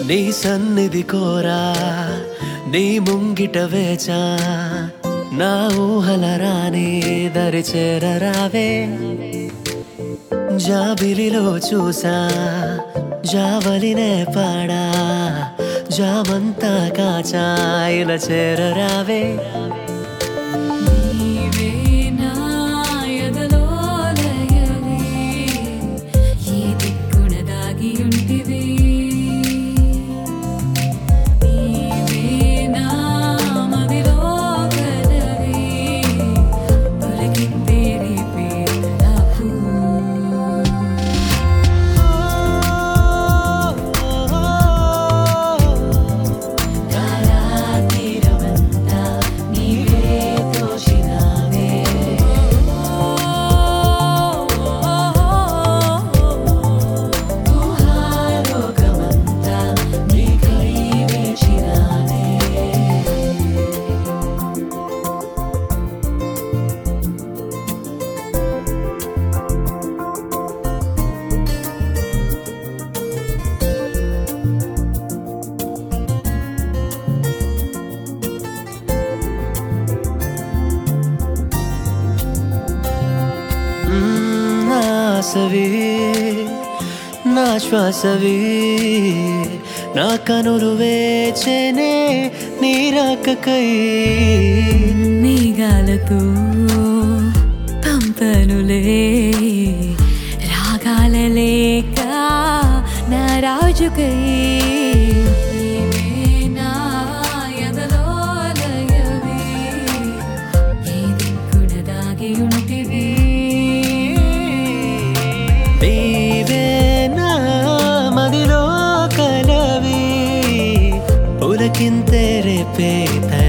నీ సన్నిధి కోరా నీ ముంగిట వేచా నా ఊహల రాని దరి చేరరావే జాబిలిలో చూసా జావలినే పాడా జామంతా కాచా ఇలా చేరరావే ఆశవి నా శ్వాసవి నా కనులు వేచెనే నీ రాకకై మేఘాలతో పంపనులే రాగాల లేక నా రాజుకై పులకింతే రేపే